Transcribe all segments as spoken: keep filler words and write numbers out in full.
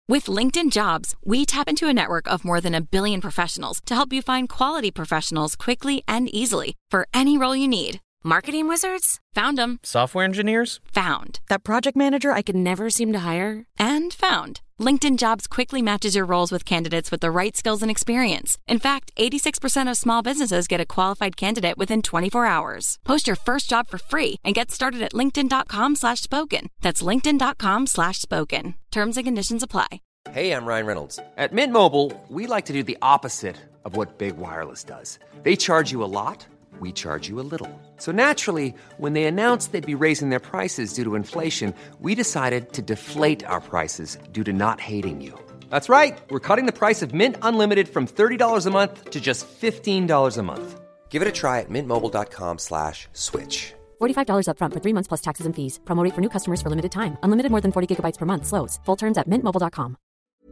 With LinkedIn Jobs, we tap into a network of more than a billion professionals to help you find quality professionals quickly and easily for any role you need. Marketing wizards? Found them. Software engineers? Found. That project manager I could never seem to hire? And found. LinkedIn Jobs quickly matches your roles with candidates with the right skills and experience. In fact, eighty-six percent of small businesses get a qualified candidate within twenty-four hours. Post your first job for free and get started at linkedin.com slash spoken. That's linkedin.com slash spoken. Terms and conditions apply. Hey, I'm Ryan Reynolds. At Mint Mobile, we like to do the opposite of what Big Wireless does. They charge you a lot, we charge you a little. So naturally, when they announced they'd be raising their prices due to inflation, we decided to deflate our prices due to not hating you. That's right. We're cutting the price of Mint Unlimited from thirty dollars a month to just fifteen dollars a month. Give it a try at mintmobile.com slash switch. forty-five dollars up front for three months plus taxes and fees. Promo rate for new customers for limited time. Unlimited more than forty gigabytes per month. Slows full terms at mint mobile dot com.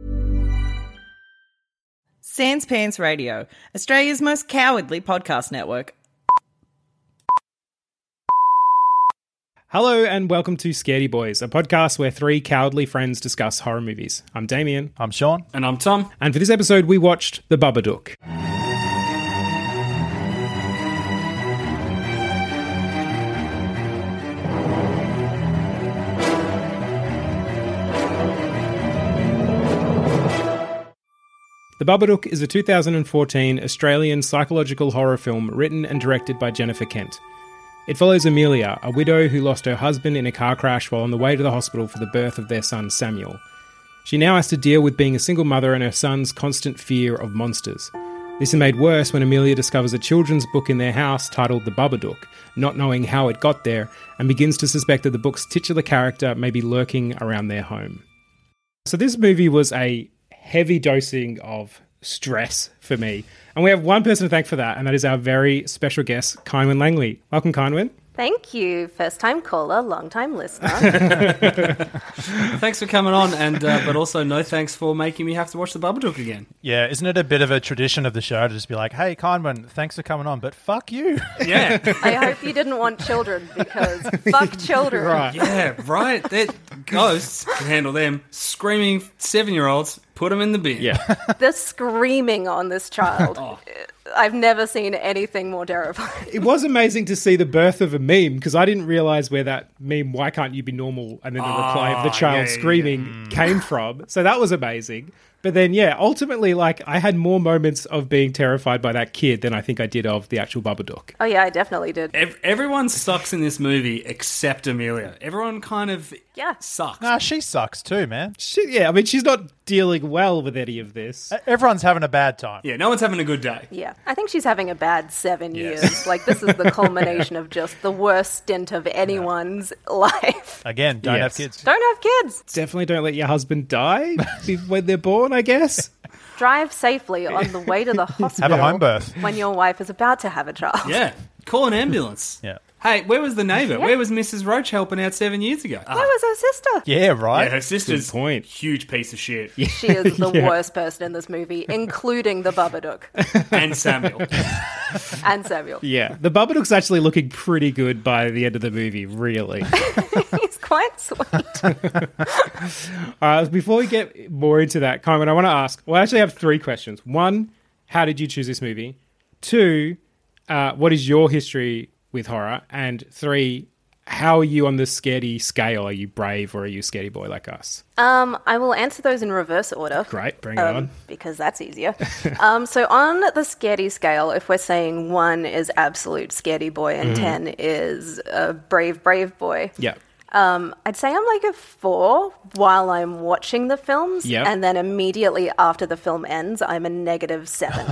Sans Pants Radio, Australia's most cowardly podcast network. Hello and welcome to Scaredy Boys, a podcast where three cowardly friends discuss horror movies. I'm Damien. I'm Sean. And I'm Tom. And for this episode, we watched The Babadook. The Babadook is a two thousand fourteen Australian psychological horror film written and directed by Jennifer Kent. It follows Amelia, a widow who lost her husband in a car crash while on the way to the hospital for the birth of their son Samuel. She now has to deal with being a single mother and her son's constant fear of monsters. This is made worse when Amelia discovers a children's book in their house titled The Babadook, not knowing how it got there, and begins to suspect that the book's titular character may be lurking around their home. So this movie was a heavy dosing of stress for me. And we have one person to thank for that, and that is our very special guest, Kynwyn Langley. Welcome, Kynwyn. Thank you. First time caller, long time listener. Thanks for coming on, and uh, but also no thanks for making me have to watch The Babadook again. Yeah, isn't it a bit of a tradition of the show to just be like, hey, Kynwyn, thanks for coming on, but fuck you. Yeah. I hope you didn't want children, because fuck children. Right. Yeah, right. They're ghosts can handle them. Screaming seven-year-olds, put them in the bin. Yeah. The screaming on this child. Oh. I've never seen anything more terrifying. It was amazing to see the birth of a meme, because I didn't realise where that meme, why can't you be normal, and then the reply of the child yeah, yeah, screaming yeah. came from. So that was amazing. But then, yeah, ultimately, like, I had more moments of being terrified by that kid than I think I did of the actual Babadook. Oh, yeah, I definitely did. Ev- everyone sucks in this movie except Amelia. Everyone kind of Yeah. sucks. Nah, she sucks too, man. She, yeah, I mean, she's not dealing well with any of this. Uh, Everyone's having a bad time. Yeah, no one's having a good day. Yeah, I think she's having a bad seven Yes. years. Like, this is the culmination of just the worst stint of anyone's life. Again, don't Yes. have kids. Don't have kids. Definitely don't let your husband die when they're born, I guess. Drive safely on the way to the hospital. Have a home birth. When your wife is about to have a child. Yeah, call an ambulance. Yeah. Hey, where was the neighbour? Yeah. Where was Missus Roach helping out seven years ago? Where was her sister? Yeah, right? Yeah, her sister's Good point. huge piece of shit. She is the Yeah. worst person in this movie, including the Babadook And Samuel. and Samuel. Yeah, the Babadook's actually looking pretty good by the end of the movie, really. He's quite sweet. Uh, before we get more into that, Kynwyn, I want to ask, well, I actually have three questions. One, how did you choose this movie? Two, uh, what is your history with horror? And three, how are you on the scaredy scale? Are you brave or are you a scaredy boy like us? Um, I will answer those in reverse order. Great, bring it Um, on. because that's easier. um, so on the scaredy scale, if we're saying one is absolute scaredy boy and Mm-hmm. ten is a brave, brave boy, Yeah. um, I'd say I'm like a four while I'm watching the films, Yep. and then immediately after the film ends, I'm a negative seven.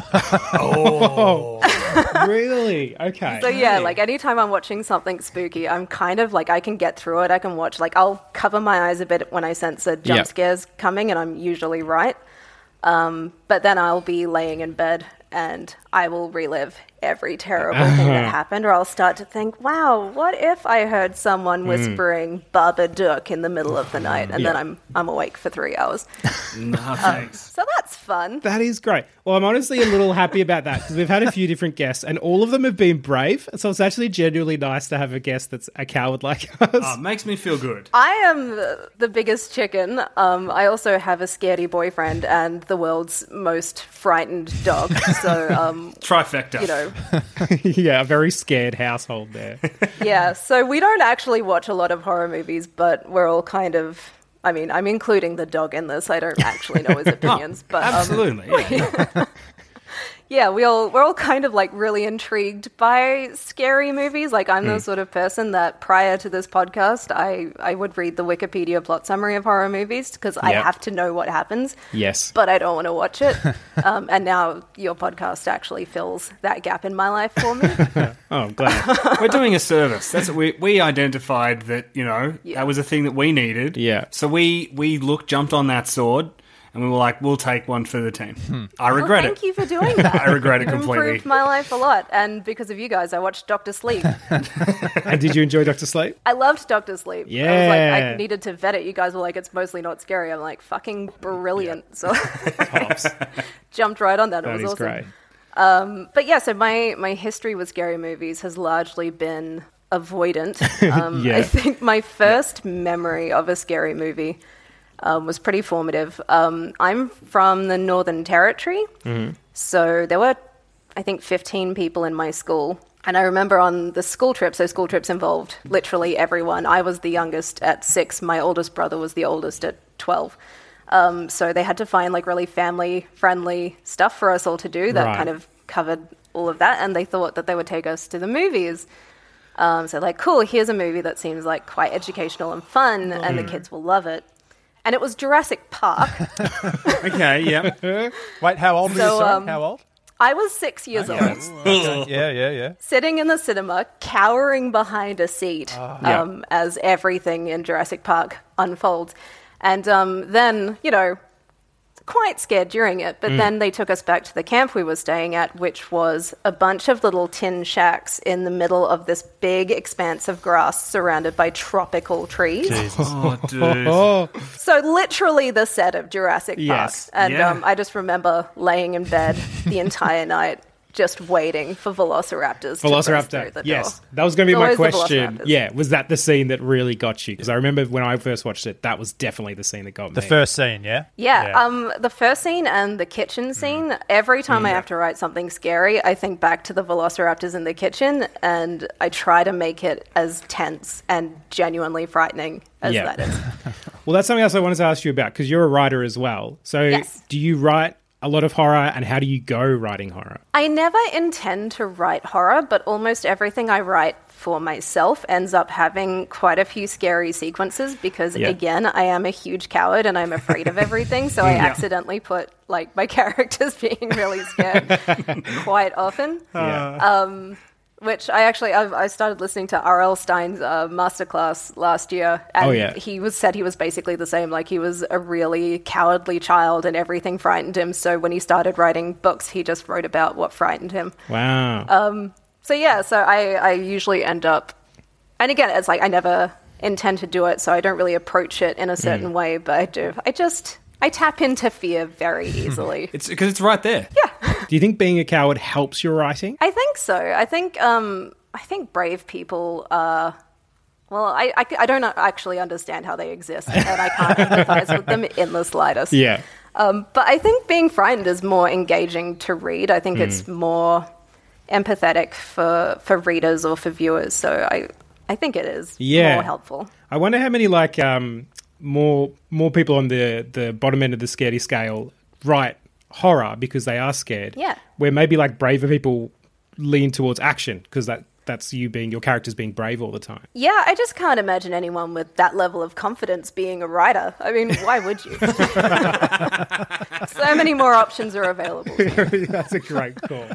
Oh, really? Okay. So yeah, like anytime I'm watching something spooky, I'm kind of like, I can get through it. I can watch, like, I'll cover my eyes a bit when I sense a jump Yep. scare's coming, and I'm usually right. Um, but then I'll be laying in bed and I will relive every terrible thing that happened, or I'll start to think, wow, what if I heard someone whispering Babadook in the middle of the night, and Yeah. then I'm I'm awake for three hours. No, thanks. So that's fun. That is great. Well, I'm honestly a little happy about that because we've had a few different guests and all of them have been brave. So it's actually genuinely nice to have a guest that's a coward like us. Oh, makes me feel good. I am the biggest chicken. Um, I also have a scaredy boyfriend and the world's most frightened dog. So, um, Trifecta. you know, Yeah, a very scared household there. yeah. So we don't actually watch a lot of horror movies, but we're all kind of. I mean, I'm including the dog in this. I don't actually know his opinions, but um, Absolutely. Yeah. yeah, we all we're all kind of like really intrigued by scary movies. Like I'm the sort of person that prior to this podcast, I I would read the Wikipedia plot summary of horror movies because I Yep. have to know what happens. Yes. But I don't want to watch it. um, and now your podcast actually fills that gap in my life for me. Oh, I'm glad. We're doing a service. That's what we we identified that, you know, Yeah. that was a thing that we needed. Yeah. So we we looked, jumped on that sword, and we were like, we'll take one for the team. I regret well, thank it. you for doing that. I regret it It completely. improved my life a lot. And because of you guys, I watched Doctor Sleep. And did you enjoy Doctor Sleep? I loved Doctor Sleep. I was Yeah. like, I needed to vet it. You guys were like, it's mostly not scary. I'm like, fucking brilliant. So Tops. jumped right on that. It That was is awesome. great. But yeah, so my, my history with scary movies has largely been avoidant. Um, Yeah. I think my first memory of a scary movie um, was pretty formative. Um, I'm from the Northern Territory, so there were, I think, fifteen people in my school. And I remember on the school trip, so school trips involved literally everyone. I was the youngest at six. My oldest brother was the oldest at twelve. Um, so they had to find like really family-friendly stuff for us all to do that Right. kind of covered all of that. And they thought that they would take us to the movies. Um, so like, cool, here's a movie that seems like quite educational and fun, and the kids will love it. And it was Jurassic Park. Okay, yeah. Wait, how old were you? So, Sorry, um, how old? I was six years old, Okay. Yeah, yeah, yeah. sitting in the cinema, cowering behind a seat Yeah. um, as everything in Jurassic Park unfolds. And um, then, you know, quite scared during it, but then they took us back to the camp we were staying at, which was a bunch of little tin shacks in the middle of this big expanse of grass surrounded by tropical trees. Oh, dude. Oh, So literally the set of Jurassic Park. Yes. And Yeah. um, I just remember laying in bed the entire night just waiting for velociraptors to burst through Velociraptor. the Yes. door. That was going to be It's my always the question. Velociraptors. Yeah. Was that the scene that really got you? Because I remember when I first watched it, that was definitely the scene that got The me. first scene, yeah? Yeah, um, the first scene and the kitchen scene, every time I have to write something scary, I think back to the velociraptors in the kitchen and I try to make it as tense and genuinely frightening as Yeah. that is. Well, that's something else I wanted to ask you about because you're a writer as well. So Yes. do you write a lot of horror and how do you go writing horror? I never intend to write horror, but almost everything I write for myself ends up having quite a few scary sequences because, Yeah. again, I am a huge coward and I'm afraid of everything. So I accidentally put like my characters being really scared quite often. Yeah. Which I actually I've, I started listening to R L Stein's uh, masterclass last year, and Oh, yeah. he was said he was basically the same. Like he was a really cowardly child, and everything frightened him. So when he started writing books, he just wrote about what frightened him. Wow. So yeah, so I I usually end up, and again, it's like I never intend to do it, so I don't really approach it in a certain way. But I do. I just I tap into fear very easily. It's because it's right there. do you think being a coward helps your writing? I think so. I think um, I think brave people are. Well, I, I, I don't actually understand how they exist, and I can't empathize with them in the slightest. Yeah. Um, but I think being frightened is more engaging to read. I think it's more empathetic for, for readers or for viewers. So I I think it is Yeah. more helpful. I wonder how many like um more more people on the the bottom end of the scaredy scale write horror because they are scared. Yeah. Where maybe like braver people lean towards action because that that's you being your characters being brave all the time. Yeah, I just can't imagine anyone with that level of confidence being a writer. I mean, why would you? So many more options are available. That's a great call.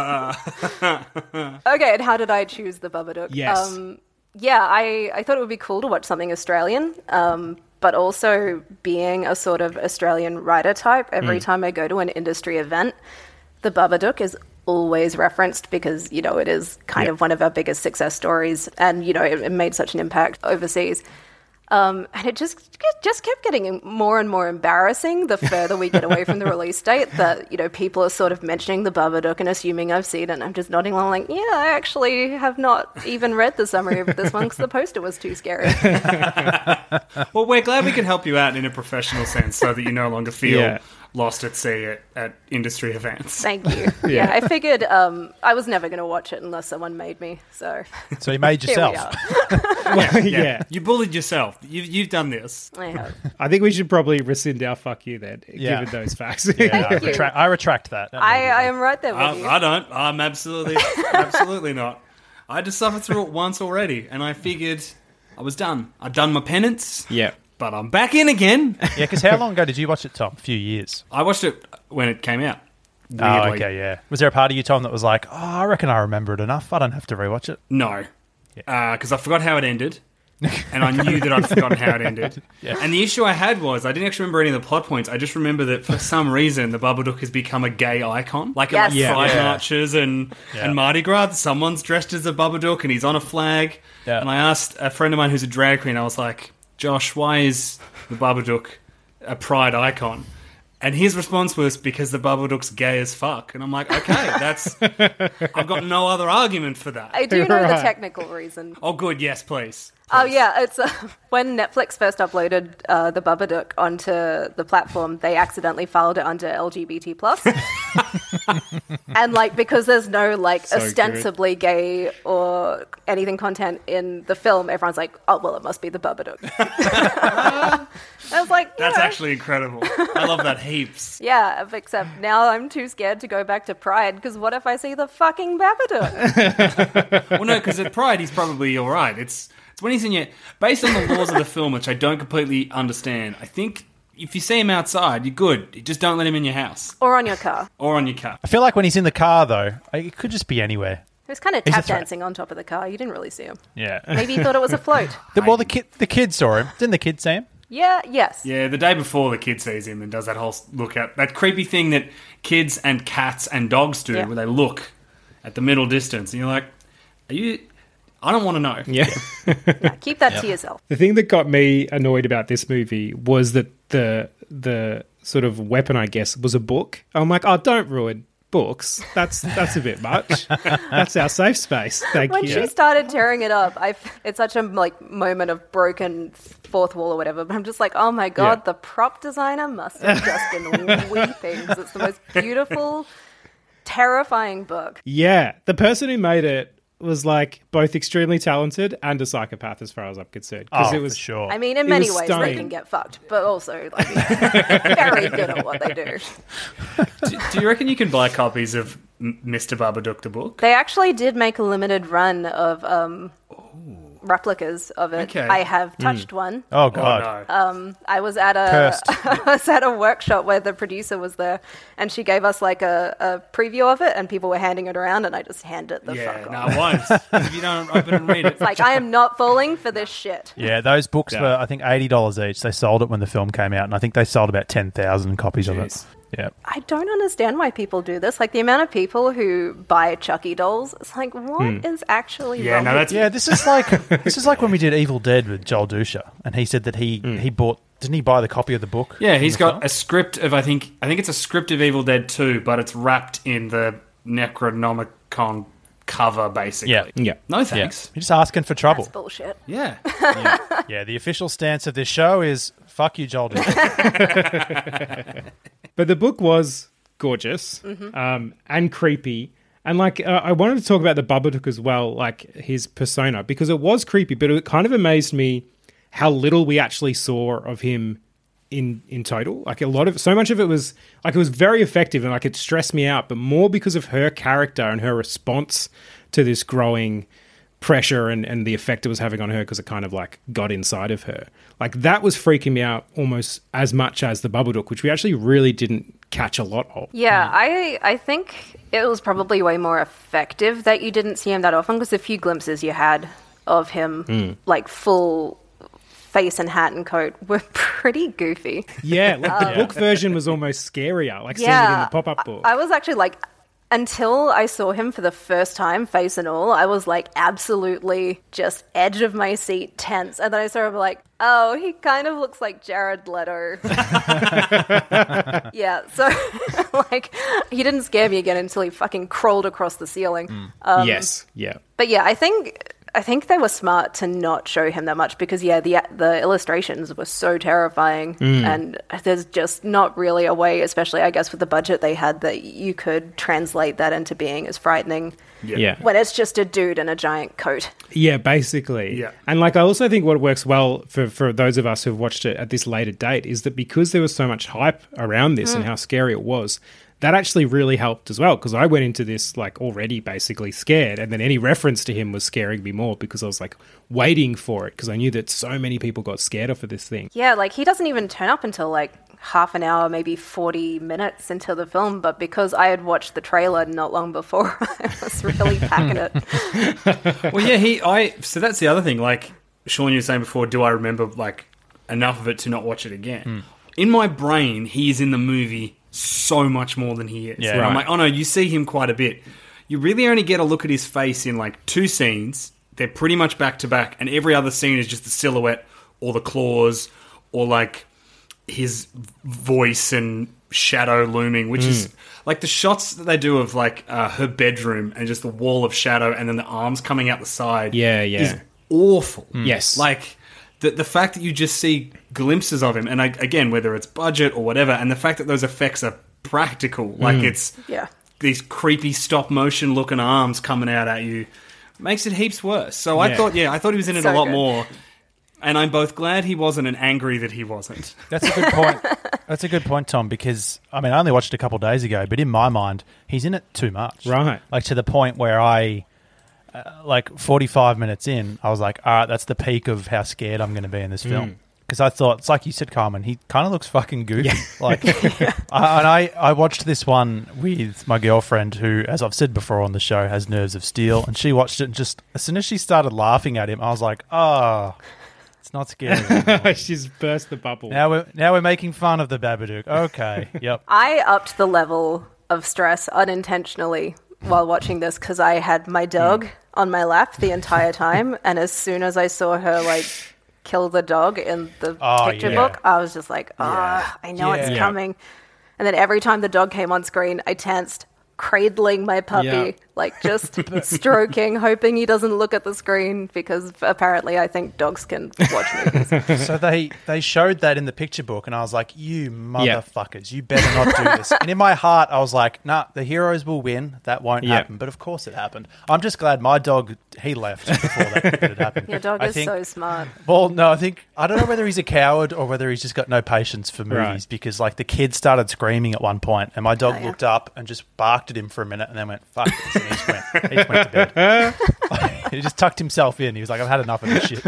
Okay, and how did I choose the Babadook? Yes. Um, yeah, I, I thought it would be cool to watch something Australian, um, but also being a sort of Australian writer type, every time I go to an industry event, the Babadook is always referenced because, you know, it is kind Yep. of one of our biggest success stories and, you know, it, it made such an impact overseas. Um, and it just just kept getting more and more embarrassing the further we get away from the release date. That, you know, people are sort of mentioning the Babadook and assuming I've seen it. And I'm just nodding along like, yeah, I actually have not even read the summary of this one because the poster was too scary. Well, we're glad we can help you out in a professional sense so that you no longer feel Yeah. lost at sea at, at industry events. Thank you. yeah. yeah, I figured um, I was never going to watch it unless someone made me. So, So you made here we yourself. are. Yeah, Yeah. You bullied yourself. You've, you've done this. I have. I think we should probably rescind our fuck you then, Yeah. given those facts. Yeah, I, you. retract, I retract that. I, I am right there with I, you. I don't. I'm absolutely, absolutely not. I had to suffer through it once already, and I figured I was done. I'd done my penance. Yeah. But I'm back in again. Yeah, because how long ago did you watch it, Tom? A few years. I watched it when it came out. Oh, Weirdly. okay, yeah. Was there a part of you, Tom, that was like, oh, I reckon I remember it enough. I don't have to rewatch it. No. Because I forgot how it ended. And I knew that I'd forgotten how it ended. Yeah. And the issue I had was I didn't actually remember any of the plot points. I just remember that for some reason the Babadook has become a gay icon. Like Yes. at like Yeah. Pride Yeah. marches and, Yeah. and Mardi Gras, someone's dressed as a Babadook and he's on a flag. Yeah. And I asked a friend of mine who's a drag queen, I was like, Josh, why is the Babadook a Pride icon? And his response was, because the Babadook's gay as fuck. And I'm like, okay, that's... I've got no other argument for that. I do know the Right. technical reason. Oh, good, yes, please. Oh yeah, it's uh, when Netflix first uploaded uh, the Babadook onto the platform, they accidentally filed it under L G B T plus, and like because there's no like So ostensibly gay or anything content in the film, everyone's like, oh well, it must be the Babadook. I was like, That's yeah. actually incredible. I love that heaps. Yeah, except now I'm too scared to go back to Pride because what if I see the fucking Babadook? Well, no, because at Pride, he's probably all right. It's it's when he's in your... Based on the laws of the film, which I don't completely understand, I think if you see him outside, you're good. You just don't let him in your house Or on your car. or on your car. I feel like when he's in the car, though, it could just be anywhere. He was kind of He's a tap threat. dancing on top of the car. You didn't really see him. Yeah. Maybe he thought it was a float. The, well, the kid, the kid saw him. Didn't the kid see him? Yeah, yes. Yeah, the day before the kid sees him and does that whole look at... That creepy thing that kids and cats and dogs do Yeah. where they look at the middle distance. And you're like, are you... I don't want to know. Yeah. Yeah, keep that to yourself. The thing that got me annoyed about this movie was that the the sort of weapon, I guess, was a book. I'm like, oh, don't ruin books. That's that's a bit much. That's our safe space. Thank When you. she started tearing it up, I it's such a like moment of broken fourth wall or whatever. But I'm just like, oh my god, Yeah. the prop designer must have just been weeping 'cause it's the most beautiful, terrifying book. Yeah, the person who made it was like both extremely talented and a psychopath, as far as I'm concerned. Oh, it was for sure. I mean, in It many was ways, stunning. they can get fucked, but also like very good at what they do. Do, do you reckon you can buy copies of M- Mister Babadook the book? They actually did make a limited run of um, replicas of it. Okay. I have touched one. oh, Oh, God. no. I was at a Cursed. I was at a workshop where the producer was there, and she gave us like a, a preview of it, and people were handing it around, and I just handed it the yeah, fuck no, off. I won't. If you don't open and read it. It's like I am not falling for this shit. Yeah, those books Yeah. were, I think, eighty dollars each. They sold it when the film came out, and I think they sold about ten thousand copies of it. Jeez. Yeah. I don't understand why people do this. Like the amount of people who buy Chucky dolls. It's like, what is actually Yeah, wrong no, with that's- Yeah, this is like this is like when we did Evil Dead with Joel Dusha, and he said that he, he bought... Didn't he buy the copy of the book? Yeah, he's from the got film? a script of I think I think it's a script of Evil Dead two, but it's wrapped in the Necronomicon cover, basically. Yeah. Yeah. No Yeah. thanks. You're just asking for trouble. That's bullshit. Yeah. Yeah, the official stance of this show is fuck you, Joel Dusha. But the book was gorgeous um, and creepy. And like, uh, I wanted to talk about the Babadook as well, like his persona, because it was creepy, but it kind of amazed me how little we actually saw of him in in total. Like a lot of, so much of it was like, it was very effective and like it stressed me out, but more because of her character and her response to this growing pressure and, and the effect it was having on her, because it kind of like got inside of her. Like that was freaking me out almost as much as the Babadook, which we actually really didn't catch a lot of. Yeah, I I think it was probably way more effective that you didn't see him that often, because the few glimpses you had of him, like full face and hat and coat, were pretty goofy. Yeah, like the book version was almost scarier, like seeing it in the pop-up book. I was actually like, until I saw him for the first time, face and all, I was like absolutely just edge of my seat, tense. And then I saw him like, oh, he kind of looks like Jared Leto. Yeah, so like he didn't scare me again until he fucking crawled across the ceiling. Mm. Um, yes, yeah. But yeah, I think I think they were smart to not show him that much because yeah, the the illustrations were so terrifying, Mm. and there's just not really a way, especially I guess with the budget they had, that you could translate that into being as frightening. Yeah. Yeah. When it's just a dude in a giant coat. Yeah, basically. Yeah. And like I also think what works well for, for those of us who've watched it at this later date is that because there was so much hype around this and how scary it was, that actually really helped as well, because I went into this like already basically scared, and then any reference to him was scaring me more because I was like waiting for it because I knew that so many people got scared off of this thing. Yeah, like he doesn't even turn up until like half an hour, maybe forty minutes into the film, but because I had watched the trailer not long before, I was really packing it. Well, yeah, he, I, so that's the other thing. Like Sean, you were saying before, do I remember like enough of it to not watch it again? Mm. In my brain, he is in the movie so much more than he is. Yeah. And I'm Right. like, oh no, you see him quite a bit. You really only get a look at his face in like two scenes. They're pretty much back to back, and every other scene is just the silhouette or the claws or like his voice and shadow looming, which is like the shots that they do of like uh, her bedroom and just the wall of shadow and then the arms coming out the side. Yeah, yeah. Is awful. Yes. Like the the fact that you just see glimpses of him, and I, again, whether it's budget or whatever, and the fact that those effects are practical, like it's Yeah. these creepy stop motion looking arms coming out at you, makes it heaps worse. So I Yeah. thought, yeah, I thought he was in it So a lot good. more. And I'm both glad he wasn't and angry that he wasn't. That's a good point. That's a good point, Tom, because, I mean, I only watched it a couple of days ago, but in my mind, he's in it too much. Right. Like, to the point where I, uh, like, forty-five minutes in, I was like, all right, that's the peak of how scared I'm going to be in this film. Because I thought, it's like you said, Carmen, he kind of looks fucking goofy. Like, I, and I, I watched this one with my girlfriend who, as I've said before on the show, has nerves of steel. And she watched it and just, as soon as she started laughing at him, I was like, oh... It's not scary anymore. She's burst the bubble. Now we're now we're making fun of the Babadook. Okay, yep. I upped the level of stress unintentionally while watching this because I had my dog on my lap the entire time, and as soon as I saw her like kill the dog in the Oh, picture yeah. book, I was just like, ah, I know Yeah. it's Yeah. coming. And then every time the dog came on screen, I tensed, cradling my puppy, Yeah. like just stroking, hoping he doesn't look at the screen because apparently I think dogs can watch movies. So they they showed that in the picture book, and I was like, "You motherfuckers, you better not do this." And in my heart, I was like, "Nah, the heroes will win. That won't Yeah. happen." But of course, it happened. I'm just glad my dog he left before that had happened. Your dog I is think, so smart. Well, no, I think I don't know whether he's a coward or whether he's just got no patience for movies Right. because, like, the kid started screaming at one point, and my dog Oh, yeah. looked up and just barked at him for a minute, and then went, "Fuck this," and he just went, he just went to bed. He just tucked himself in. He was like, "I've had enough of this shit."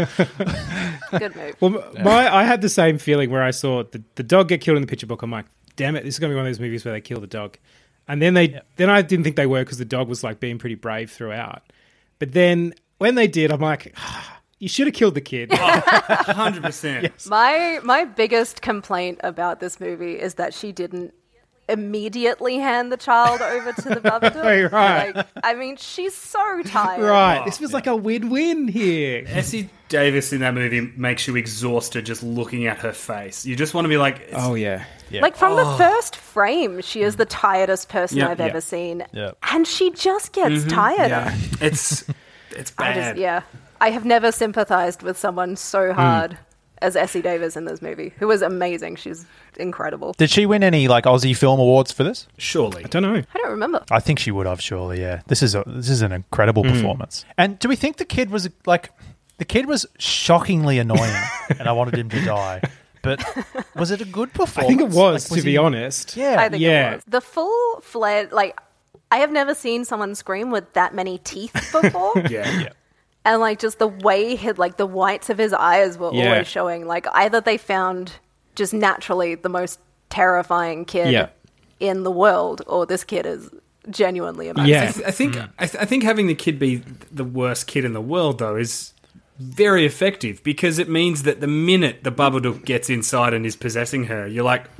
Good move. Well, my I had the same feeling where I saw the, the dog get killed in the picture book. I'm like, damn it, this is going to be one of those movies where they kill the dog. And then they then I didn't think they were because the dog was like being pretty brave throughout. But then when they did, I'm like, ah, you should have killed the kid. one hundred percent. My my biggest complaint about this movie is that she didn't immediately hand the child over to the Babadook. Right. Like, I mean, she's so tired. Right, this was like a win-win here. Essie Davis in that movie makes you exhausted just looking at her face. You just want to be like, it's- Oh yeah, Yeah. Like from the first frame, she is the tiredest person Yeah, I've yeah. ever seen, Yeah. and she just gets tired. yeah, it's it's I bad. just, yeah, I have never sympathized with someone so hard as Essie Davis in this movie, who was amazing. She's incredible. Did she win any like Aussie film awards for this? Surely. I don't know. I don't remember. I think she would have, surely. Yeah, this is a this is an incredible performance. And do we think the kid was like the kid was shockingly annoying, and I wanted him to die? But was it a good I performance? think it was, Like, to be he- honest. Yeah, I think yeah. it was. The full fledged, like, I have never seen someone scream with that many teeth before. Yeah. yeah. And, like, just the way he, like, the whites of his eyes were Yeah. always showing. Like, either they found just naturally the most terrifying kid Yeah. in the world, or this kid is genuinely amazing. Yeah. I, th- I think I, th- I think having the kid be the worst kid in the world though is very effective because it means that the minute the Babadook gets inside and is possessing her, you're like,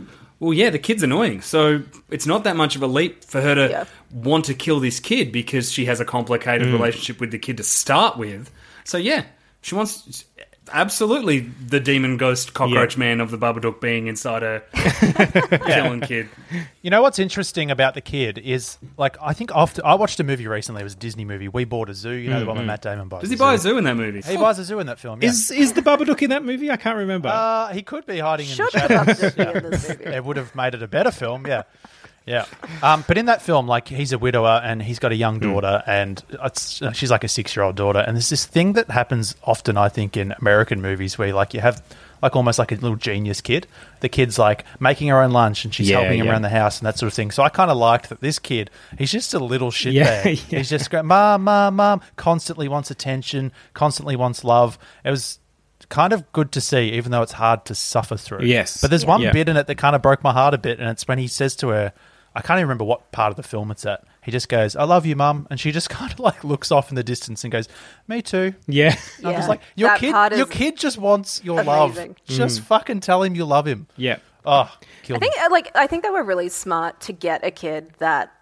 well, yeah, the kid's annoying. So it's not that much of a leap for her to Yeah. want to kill this kid because she has a complicated relationship with the kid to start with. So, yeah, she wants... Absolutely, the demon ghost cockroach Yeah. man of the Babadook being inside a killing kid. You know what's interesting about the kid is, like, I think after I watched a movie recently. It was a Disney movie. We Bought a Zoo. You know the one with Matt Damon buys. Does he a buy a zoo? zoo in that movie? He buys a zoo in that film. Yeah. Is is the Babadook in that movie? I can't remember. uh, he could be hiding in Should the the shadows. Babadook be in this movie? It would have made it a better film. Yeah. Yeah, um, but in that film, like, he's a widower and he's got a young daughter, and it's, she's like a six-year-old daughter. And there's this thing that happens often, I think, in American movies where, like, you have like almost like a little genius kid. The kid's like making her own lunch and she's Yeah, helping him yeah. around the house and that sort of thing. So I kind of liked that this kid, he's just a little shit Yeah, bag. yeah. He's just going, mom, mom, mom, constantly wants attention, constantly wants love. It was kind of good to see, even though it's hard to suffer through. Yes. But there's one Yeah. bit in it that kind of broke my heart a bit, and it's when he says to her, I can't even remember what part of the film it's at. He just goes, I love you, mum. And she just kind of like looks off in the distance and goes, me too. yeah. And I'm Yeah. just like, your That kid, part your is kid just wants your love. amazing. Just fucking tell him you love him. Yeah. Oh, I killed me. think uh, like I think they were really smart to get a kid that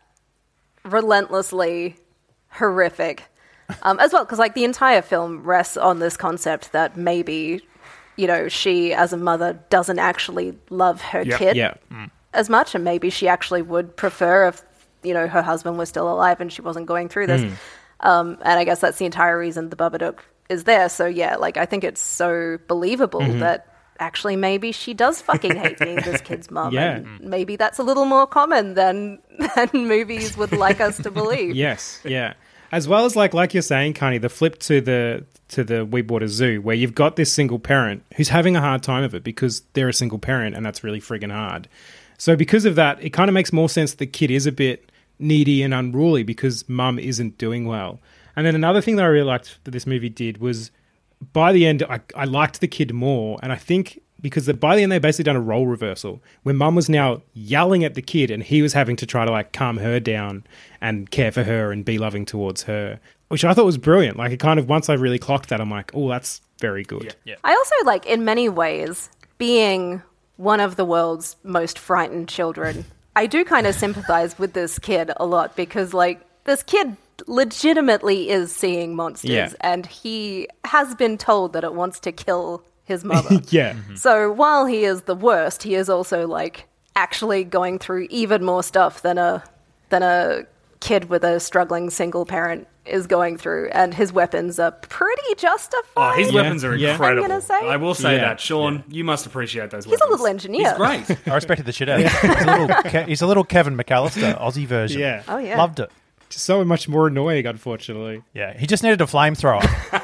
relentlessly horrific um, as well, because like the entire film rests on this concept that maybe, you know, she as a mother doesn't actually love her Yep. kid Yeah. as much, and maybe she actually would prefer if, you know, her husband was still alive and she wasn't going through this. Um, and I guess that's the entire reason the Babadook is there. So yeah, like I think it's so believable that actually maybe she does fucking hate being this kid's mum. Yeah. And maybe that's a little more common than than movies would like us to believe. Yes, yeah. As well as like like you're saying, Connie, the flip to the to the We Bought a Zoo, where you've got this single parent who's having a hard time of it because they're a single parent, and that's really friggin' hard. So because of that, it kind of makes more sense the kid is a bit needy and unruly because mum isn't doing well. And then another thing that I really liked that this movie did was by the end, I, I liked the kid more, and I think because the, by the end they basically done a role reversal where mum was now yelling at the kid and he was having to try to like calm her down and care for her and be loving towards her, which I thought was brilliant. Like it kind of, once I really clocked that, I'm like, oh, that's very good. Yeah. I also like, in many ways, being one of the world's most frightened children, I do kind of sympathize with this kid a lot because, like, this kid legitimately is seeing monsters, Yeah. and he has been told that it wants to kill his mother. Yeah. So while he is the worst, he is also, like, actually going through even more stuff than a than a kid with a struggling single parent is going through, and his weapons are pretty justified. Oh, his Yeah. weapons are Yeah. incredible. I'm gonna say. I will say Yeah. that. Sean, you must appreciate those He's a weapons. little engineer. He's great. I respected the shit out of him. He's a little, Ke- he's a little Kevin McAllister, Aussie version. Yeah. Oh, yeah. Loved it. So much more annoying, unfortunately. Yeah, he just needed a flamethrower.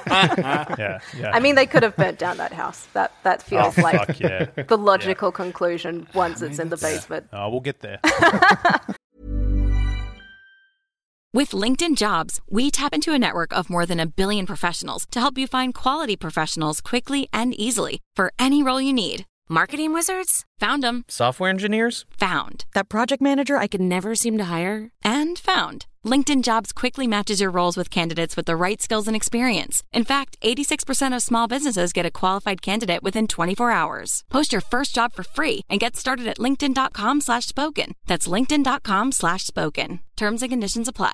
yeah, yeah. I mean, they could have burnt down that house. That that oh, feels like fuck yeah. the logical conclusion once it's in the basement. Oh, we'll get there. With LinkedIn Jobs, we tap into a network of more than a billion professionals to help you find quality professionals quickly and easily for any role you need. Marketing wizards? Found them. Software engineers? Found. That project manager I could never seem to hire? And found. LinkedIn Jobs quickly matches your roles with candidates with the right skills and experience. In fact, eighty-six percent of small businesses get a qualified candidate within twenty-four hours. Post your first job for free and get started at linkedin.com slash spoken. That's linkedin.com slash spoken. Terms and conditions apply.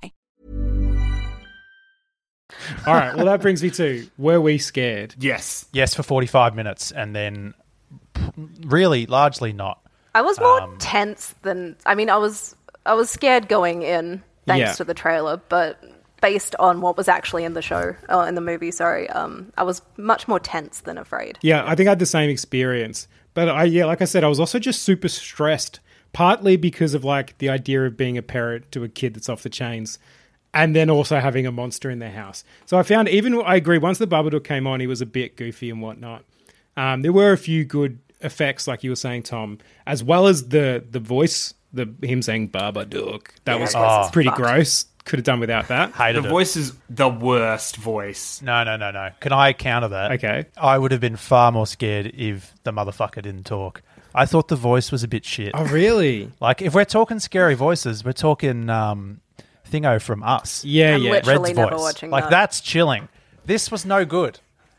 All right. Well, that brings me to, were we scared? Yes. Yes, for forty-five minutes, and then really, largely not. I was more Um, tense than I mean, I was I was scared going in thanks Yeah. to the trailer, but based on what was actually in the show, oh, in the movie, sorry, um, I was much more tense than afraid. Yeah, I think I had the same experience. But I, yeah, like I said, I was also just super stressed, partly because of like the idea of being a parent to a kid that's off the chains, and then also having a monster in their house. So I found, even, I agree, once the Babadook came on, he was a bit goofy and whatnot. Um, there were a few good effects, like you were saying, Tom, as well as the the voice, the him saying Babadook. That Yeah, was his voice is pretty fucked. gross. Could have done without that. Hated The it. voice is the worst voice. No, no, no, no. Can I counter that? Okay. I would have been far more scared if the motherfucker didn't talk. I thought the voice was a bit shit. Oh, really? Like, if we're talking scary voices, we're talking um, Thingo from Us. Yeah, I'm yeah. literally Red's never voice. watching like, that. that's chilling. This was no good.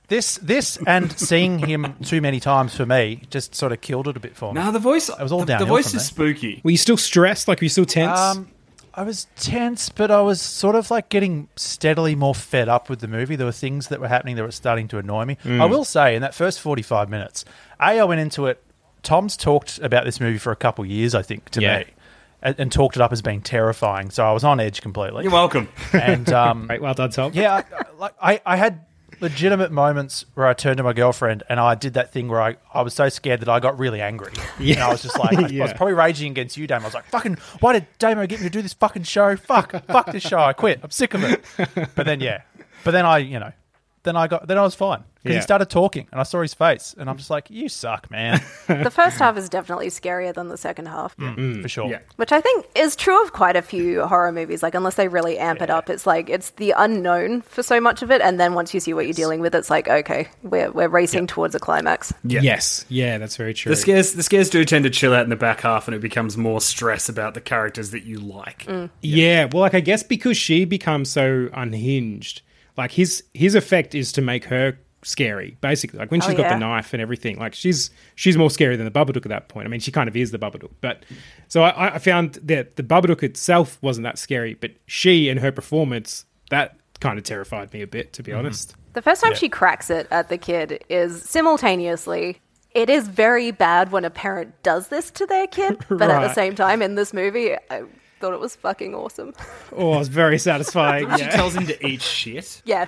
This, this, and seeing him too many times for me just sort of killed it a bit for me. Now the voice, It was all the, the downhill voice from is there. spooky. Were you still stressed? Like, were you still tense? Um, I was tense, but I was sort of like getting steadily more fed up with the movie. There were things that were happening that were starting to annoy me. I will say, in that first forty-five minutes, A, I went into it. Tom's talked about this movie for a couple of years, I think, to Yeah. me, and, and talked it up as being terrifying. So I was on edge completely. You're welcome. And um, Right, well done, Tom. yeah, I, I- like I, I had legitimate moments where I turned to my girlfriend and I did that thing where I, I was so scared that I got really angry. Yeah. And I was just like, I, I was Yeah. probably raging against you, Damo. I was like, fucking, why did Damo get me to do this fucking show? Fuck, fuck this show. I quit. I'm sick of it. But then, yeah. But then I, you know, then I got, then I was fine. Because Yeah. he started talking and I saw his face and I'm just like, you suck, man. The first half is definitely scarier than the second half, For sure. Yeah. which I think is true of quite a few horror movies. Like, unless they really amp it up, it's like it's the unknown for so much of it, and then once you see what you're dealing with, it's like, okay, we're we're racing towards a climax. Yeah. Yes. Yeah, that's very true. The scares, the scares do tend to chill out in the back half, and it becomes more stress about the characters that you like. Yeah, well, like I guess because she becomes so unhinged, like his his effect is to make her scary, basically. Like when Oh, she's got yeah. the knife and everything, like she's she's more scary than the Babadook at that point. I mean, she kind of is the Babadook, but so I, I found that the Babadook itself wasn't that scary, but she and her performance that kind of terrified me a bit, to be honest. The first time she cracks it at the kid is simultaneously. It is very bad when a parent does this to their kid, but at the Right. same time, in this movie, I thought it was fucking awesome. Oh, it's very satisfying. She yeah. tells him to eat shit. Yeah.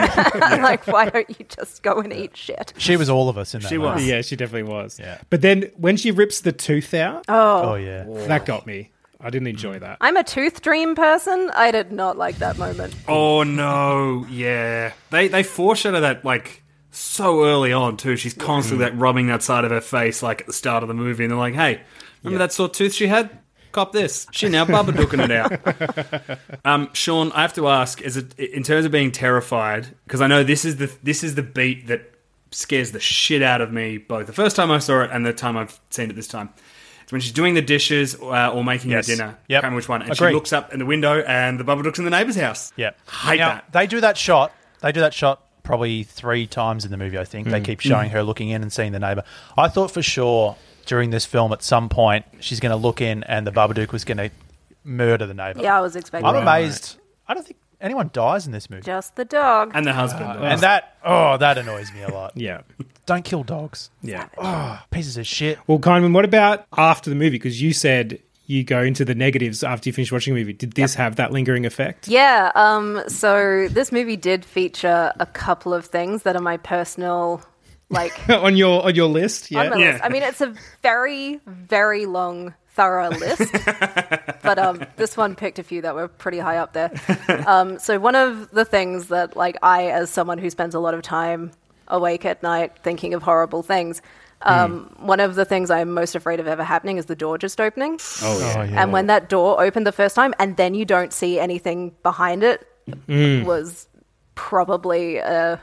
Like, why don't you just go and eat shit? She was all of us in that She moment. was. Yeah, she definitely was. Yeah. But then when she rips the tooth out, Oh, yeah. that got me. I didn't enjoy that. I'm a tooth dream person. I did not like that moment. Oh no, yeah. They they foreshadow that like so early on too. She's constantly like rubbing that side of her face like at the start of the movie, and they're like, "Hey, remember that sore tooth she had? Cop this. She now Babadooking it out." um, Sean, I have to ask: is it in terms of being terrified? Because I know this is the this is the beat that scares the shit out of me both the first time I saw it and the time I've seen it this time. It's when she's doing the dishes uh, or making Yes. her dinner. Yep. I can't remember which one. And Agreed. she looks up in the window and the Babadook's in the neighbour's house. Yeah. Hate Now, that. They do that shot. They do that shot probably three times in the movie, I think. They keep showing her looking in and seeing the neighbour. I thought for sure during this film at some point she's going to look in and the Babadook was going to murder the neighbour. Yeah, I was expecting I'm that. amazed. I don't think anyone dies in this movie. Just the dog. And the husband. And that, oh, that annoys me a lot. Yeah. Don't kill dogs. Yeah. Oh, pieces of shit. Well, Kyman, what about after the movie? Because you said you go into the negatives after you finish watching the movie. Did this have that lingering effect? Yeah, um, so this movie did feature a couple of things that are my personal, like, on your on your list? on Yeah. my Yeah. list. I mean, it's a very, very long, thorough list, but um, this one picked a few that were pretty high up there. Um, so one of the things that, like, I, as someone who spends a lot of time awake at night thinking of horrible things, um, Hmm. one of the things I'm most afraid of ever happening is the door just opening. Oh, yeah. Oh, yeah. And when that door opened the first time and then you don't see anything behind it Mm. was probably uh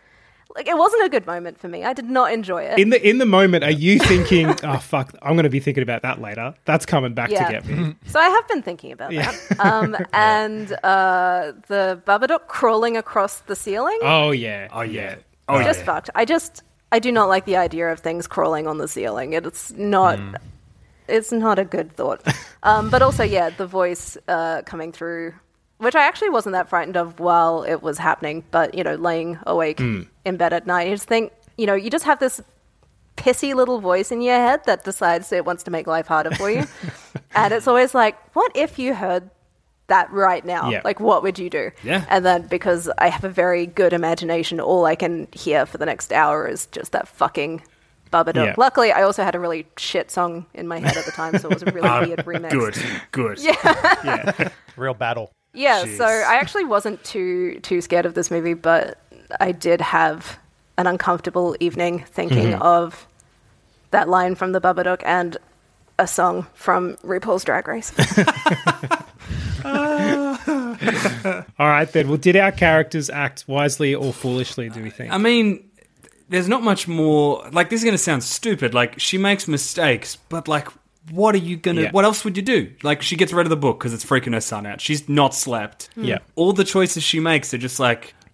like it wasn't a good moment for me. I did not enjoy it. In the in the moment, are you thinking, oh, fuck, I'm going to be thinking about that later. That's coming back Yeah. to get me. So I have been thinking about that. Um, and uh, the Babadook crawling across the ceiling, Oh, yeah. Oh, yeah. Oh, just yeah. fucked. I just, I do not like the idea of things crawling on the ceiling. It's not, it's not a good thought. Um, but also, yeah, the voice uh, coming through, which I actually wasn't that frightened of while it was happening, but, you know, laying awake in bed at night, you just think, you know, you just have this pissy little voice in your head that decides it wants to make life harder for you. And it's always like, what if you heard that right now? Yeah. Like, what would you do? Yeah. And then because I have a very good imagination, all I can hear for the next hour is just that fucking Babadook. Yeah. Luckily, I also had a really shit song in my head at the time, so it was a really weird remix. Good, good. Yeah. Real battle. Yeah, Jeez. so I actually wasn't too too scared of this movie, but I did have an uncomfortable evening thinking Mm-hmm. of that line from the Babadook and a song from RuPaul's Drag Race. All right, then. Well, did our characters act wisely or foolishly, do we think? I mean, there's not much more. Like, this is going to sound stupid. Like, she makes mistakes, but, like, what are you going to. Yeah. What else would you do? Like, she gets rid of the book because it's freaking her son out. She's not slept. Yeah. All the choices she makes are just like,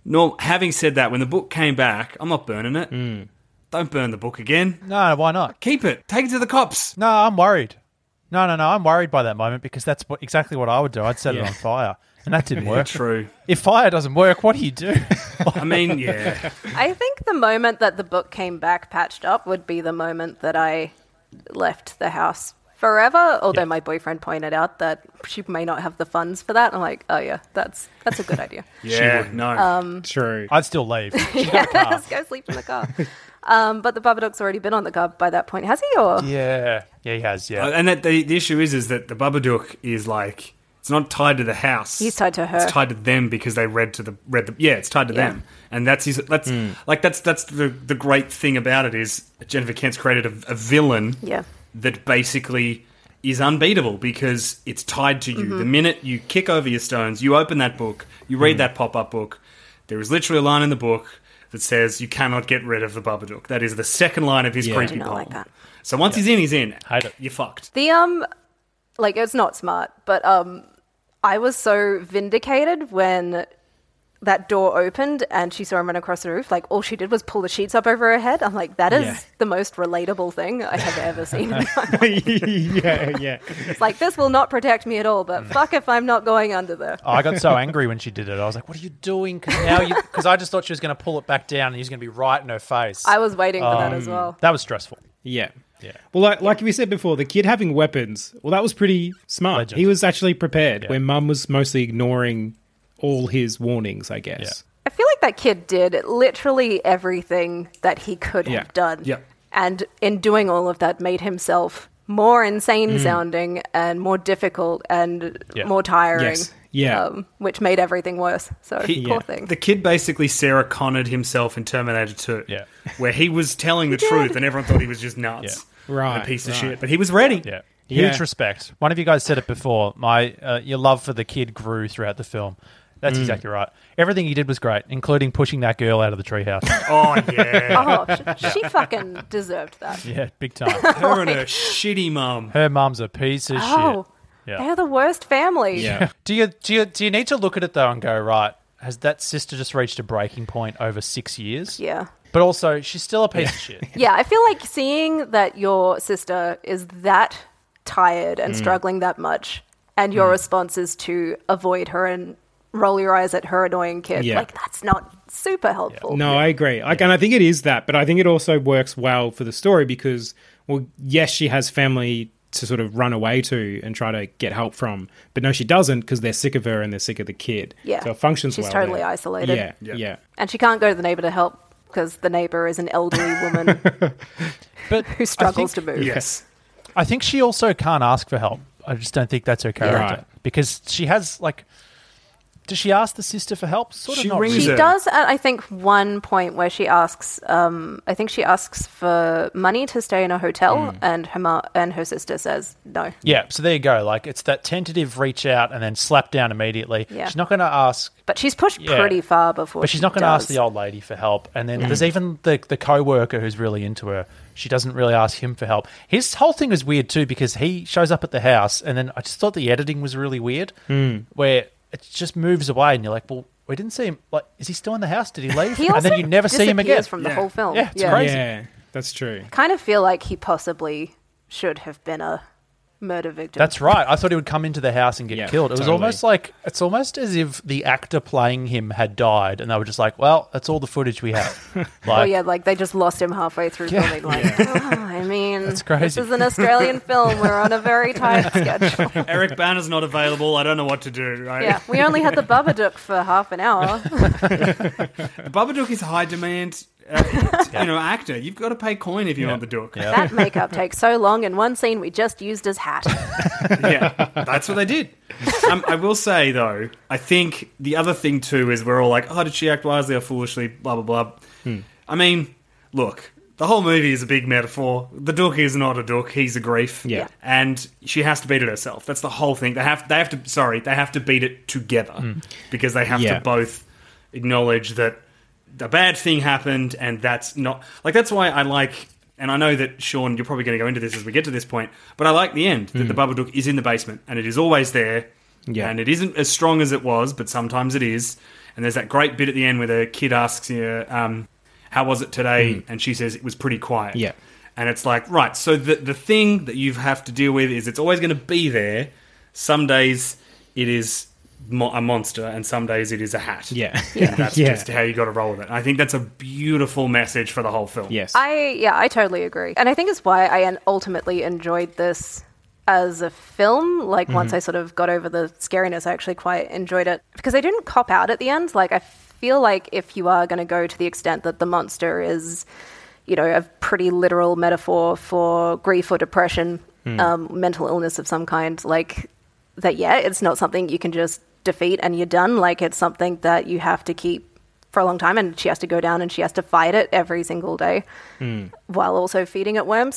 no, having said that, when the book came back, I'm not burning it. Mm. Don't burn the book again. No, why not? Keep it. Take it to the cops. No, I'm worried. No, no, no, I'm worried by that moment because that's what, exactly what I would do. I'd set it Yeah. on fire, and that didn't Yeah, work. true. If fire doesn't work, what do you do? I mean, yeah. I think the moment that the book came back patched up would be the moment that I left the house forever, although Yeah. my boyfriend pointed out that she may not have the funds for that. I'm like, oh yeah, that's that's a good idea. Yeah, no. Um, True. I'd still leave. She's got a car. Let's go sleep in the car. Um, but the Babadook's already been on the car by that point, has he? Or Yeah, yeah, he has. Yeah, Uh, and that the, the issue is, is that the Babadook is like, it's not tied to the house. He's tied to her. It's tied to them because they read to the read the yeah. It's tied to Yeah. them, and that's his. That's like that's that's the the great thing about it is Jennifer Kent's created a, a villain Yeah. that basically is unbeatable because it's tied to you. Mm-hmm. The minute you kick over your stones, you open that book, you read that pop up book. There is literally a line in the book that says you cannot get rid of the Babadook. That is the second line of his Yeah. creepy I do not poem. like that. So once he's in, he's in. Hate it. You're fucked. The um, like it's not smart, but um, I was so vindicated when that door opened and she saw him run across the roof. Like all she did was pull the sheets up over her head. I'm like, that is Yeah. the most relatable thing I have ever seen. In my life. yeah, yeah. It's like this will not protect me at all, but fuck if I'm not going under there. Oh, I got so angry when she did it. I was like, "What are you doing?" Because now, because I just thought she was going to pull it back down and he's going to be right in her face. I was waiting for that Um, as well. That was stressful. Yeah. Yeah. Well, like, like we said before, the kid having weapons, well, that was pretty smart. Legend. He was actually prepared, Yeah. where Mum was mostly ignoring all his warnings, I guess. I feel like that kid did literally everything that he could Yeah. have done. Yeah. And in doing all of that, made himself more insane Mm. sounding and more difficult and Yeah. more tiring. Yes. Yeah. Um, which made everything worse. So, He- poor yeah. thing. The kid basically Sarah Connored himself in Terminator two. Yeah. Where he was telling the did. truth and everyone thought he was just nuts. Right, And a piece of right. shit. But he was ready. Yeah. Yeah. Huge respect. One of you guys said it before. My uh, your love for the kid grew throughout the film. That's exactly right. Everything he did was great, including pushing that girl out of the treehouse. Oh, yeah. Oh, she, she fucking deserved that. Yeah, big time. Her and her shitty mum. Her mum's a piece of Oh, shit. they're the worst family. Yeah. Do you do you do you need to look at it though and go, right, has that sister just reached a breaking point over six years? Yeah. But also, she's still a piece of shit. Yeah, I feel like seeing that your sister is that tired Mm. and struggling that much, and your response is to avoid her and roll your eyes at her annoying kid, Yeah. like that's not super helpful. No, I agree. Like, and I think it is that, but I think it also works well for the story because, well, yes, she has family to sort of run away to and try to get help from, but no, she doesn't because they're sick of her and they're sick of the kid. Yeah. So it functions She's well totally there. isolated. Yeah, Yeah. yeah. And she can't go to the neighbor to help because the neighbor is an elderly woman But who struggles I think, to move. Yes. I think she also can't ask for help. I just don't think that's her character. Right. Because she has, like... Does she ask the sister for help? Sort of She not rings really. She her. does at, I think, one point where she asks, um, I think she asks for money to stay in a hotel, Mm. and her ma- and her sister says no. Yeah, so there you go. Like, it's that tentative reach out and then slap down immediately. Yeah. She's not going to ask... But she's pushed Yeah. pretty far before. But she's not going to does. ask the old lady for help. And then there's even the the co-worker who's really into her. She doesn't really ask him for help. His whole thing is weird too because he shows up at the house and then I just thought the editing was really weird where it just moves away and you're like, well, we didn't see him. Like, is he still in the house? Did he leave? He and also then you never see him again. disappears from the Yeah. whole film. Yeah, it's crazy. Yeah, that's true. Kind of feel like he possibly should have been a murder victim. That's right. I thought he would come into the house and get Yeah, killed. It was totally. almost like it's almost as if the actor playing him had died, and they were just like, "Well, that's all the footage we have." Like, Oh yeah, like they just lost him halfway through filming. Like, oh, I mean, That's crazy. this is an Australian film. We're on a very tight schedule. Eric Banner's not available. I don't know what to do, right? Yeah, we only had the Babadook for half an hour. The Babadook is high demand, uh, you know, actor. You've got to pay coin if you want the Dook. Yeah. That makeup takes so long. In one scene, we just used his hat. Yeah, that's what they did. Um, I will say, though, I think the other thing, too, is we're all like, oh, did she act wisely or foolishly, blah, blah, blah. Hmm. I mean, look, the whole movie is a big metaphor. The Dook is not a Dook, he's a grief. Yeah. And she has to beat it herself. That's the whole thing. They have, they have to, sorry, they have to beat it together because they have Yeah. to both acknowledge that a bad thing happened and that's not... Like, that's why I like... And I know that, Sean, you're probably going to go into this as we get to this point, but I like the end, that the Babadook is in the basement, and it is always there, Yeah. and it isn't as strong as it was, but sometimes it is, And there's that great bit at the end where the kid asks you, um, how was it today? Mm. And she says it was pretty quiet. Yeah. And it's like, right, so the the thing that you have to deal with is it's always going to be there. Some days it is mo- a monster, and some days it is a hat. Yeah. And that's Yeah. just how you got to roll with it. And I think that's a beautiful message for the whole film. Yes. I yeah, I totally agree. And I think it's why I ultimately enjoyed this as a film. Like, Mm-hmm. once I sort of got over the scariness, I actually quite enjoyed it. Because I didn't cop out at the end. Like, I feel like if you are going to go to the extent that the monster is, you know, a pretty literal metaphor for grief or depression, mm. um, mental illness of some kind, like, that, yeah, it's not something you can just defeat and you're done. Like, it's something that you have to keep for a long time, and she has to go down and she has to fight it every single day mm. while also feeding it worms.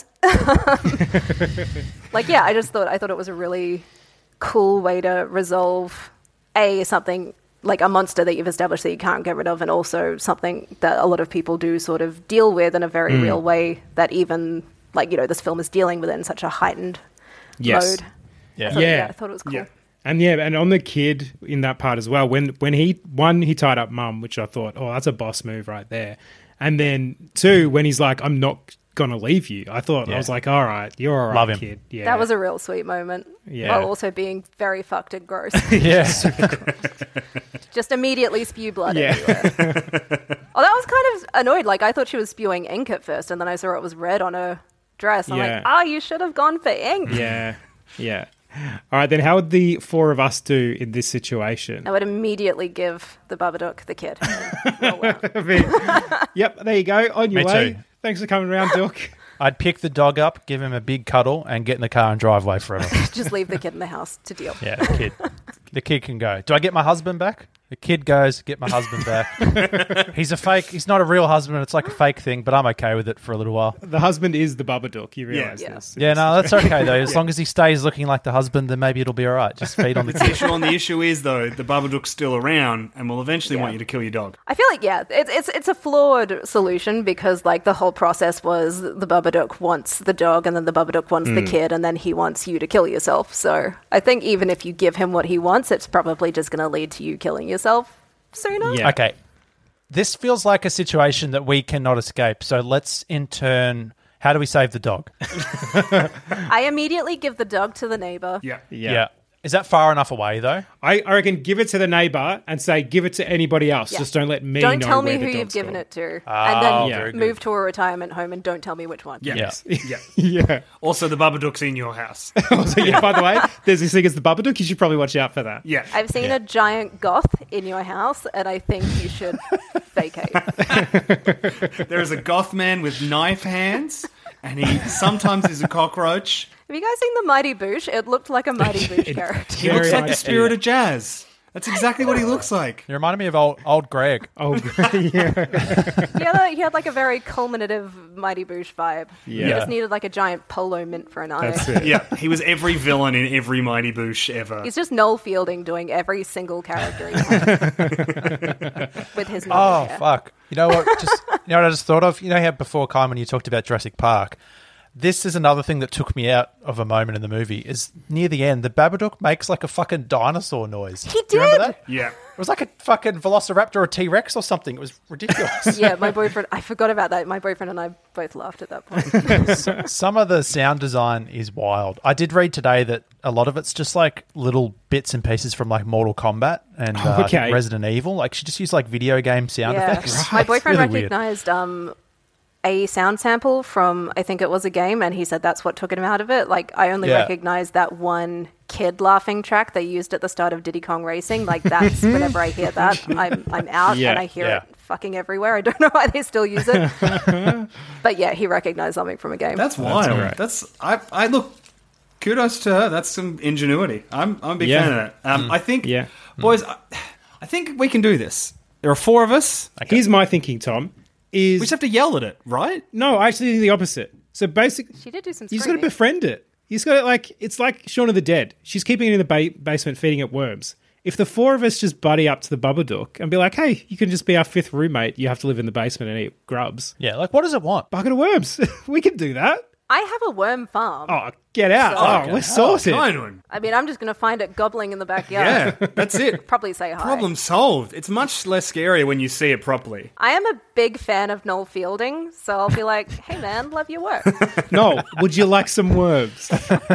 Like, yeah, I just thought I thought it was a really cool way to resolve a something like a monster that you've established that you can't get rid of, and also something that a lot of people do sort of deal with in a very mm. real way that even, like, you know, this film is dealing with it in such a heightened yes. mode. Yeah. I thought, yeah. yeah, I thought it was cool. Yeah. And yeah, and on the kid in that part as well, when when he, one, he tied up mum, which I thought, oh, that's a boss move right there. And then two, when he's like, I'm not going to leave you. I thought, yeah. I was like, all right, you're all right, Love him. kid. Yeah. That was a real sweet moment. Yeah. While also being very fucked and gross. Yeah. Just immediately spew blood Yeah. everywhere. Oh, that was kind of annoyed. Like, I thought she was spewing ink at first, and then I saw it was red on her dress. I'm Yeah. like, ah, oh, you should have gone for ink. Yeah. Yeah. All right, then how would the four of us do in this situation? I would immediately give the Babadook the kid. Roll out. I mean, yep, there you go. On your Me way. too. Thanks for coming around, Duke. I'd pick the dog up, give him a big cuddle, and get in the car and drive away forever. Just leave the kid in the house to deal. Yeah, the kid. The kid can go. Do I get my husband back? The kid goes, get my husband back. He's a fake. He's not a real husband. It's like a fake thing, but I'm okay with it for a little while. The husband is the Babadook. You realise Yeah. this. Yeah, no, that's okay, though. As long as he stays looking like the husband, then maybe it'll be all right. Just feed on the The kid. issue on the issue is, though, the Babadook's still around and will eventually Yeah. want you to kill your dog. I feel like, yeah, it's, it's it's a flawed solution because, like, the whole process was the Babadook wants the dog and then the Babadook wants the kid and then he wants you to kill yourself. So I think even if you give him what he wants, it's probably just going to lead to you killing yourself sooner. Yeah. Okay. This feels like a situation that we cannot escape. So let's, in turn, how do we save the dog? I immediately give the dog to the neighbor. Yeah. Yeah. Is that far enough away, though? I, I reckon give it to the neighbour and say, give it to anybody else. Yeah. Just don't let me Don't know tell me where who the you've dog's given gone. it to. Oh, and then very good. move to a retirement home and don't tell me which one. Yeah. Yes. Yeah. Yeah. Also, the Babadook's in your house. Also, yeah, by the way, there's this thing as the Babadook. You should probably watch out for that. Yeah. I've seen Yeah. a giant goth in your house and I think you should vacate. There is a goth man with knife hands, and he sometimes is a cockroach. Have you guys seen the Mighty Boosh? It looked like a Mighty Boosh character. He looks Very like the much, spirit yeah. of jazz. That's exactly what he looks like. You reminded me of old, old Greg. Oh, yeah. He had, a, he had like a very culminative Mighty Boosh vibe. He Yeah. just needed like a giant polo mint for an eye. That's it. Yeah, he was every villain in every Mighty Boosh ever. He's just Noel Fielding doing every single character he has. With his normal Oh, hair. fuck. You know what? Just you know what I just thought of? You know how before, Kai, when you talked about Jurassic Park, this is another thing that took me out of a moment in the movie, is near the end, the Babadook makes like a fucking dinosaur noise. He Do you remember did! that? Yeah. It was like a fucking Velociraptor or a T-Rex or something. It was ridiculous. Yeah, my boyfriend, I forgot about that. My boyfriend and I both laughed at that point. Some of the sound design is wild. I did read today that a lot of it's just like little bits and pieces from like Mortal Kombat and uh, I think Okay. Resident Evil. Like she just used like video game sound Yeah. effects. My It's boyfriend really weird. recognized um, a sound sample from, I think it was a game, and he said that's what took him out of it. Like, I only Yeah. recognized that one kid laughing track they used at the start of Diddy Kong Racing. Like, that's whenever I hear that, I'm I'm out, Yeah, and I hear yeah. it fucking everywhere. I don't know why they still use it. But yeah, he recognized something from a game. That's wild. right. That's, I I look, kudos to her. That's some ingenuity. I'm I'm a big Yeah. fan of that. Um, I think, Yeah. boys, I, I think we can do this. There are four of us. Here's my thinking, Tom. Is We just have to yell at it, right? no, I actually think the opposite. So basically, She did do some you just got to screaming. befriend it. You just got to like, it's like Shaun of the Dead. She's keeping it in the ba- basement, feeding it worms. If the four of us just buddy up to the Babadook and be like, hey, you can just be our fifth roommate. You have to live in the basement and eat grubs. Yeah, like what does it want? Bucket of worms. We can do that. I have a worm farm. Oh, get out. Oh, oh, we're sorted. Kind I mean, I'm just going to find it gobbling in the backyard. Yeah, that's it. Probably say hi. Problem solved. It's much less scary when you see it properly. I am a big fan of Noel Fielding, so I'll be like, hey man, love your work. No, would you like some worms?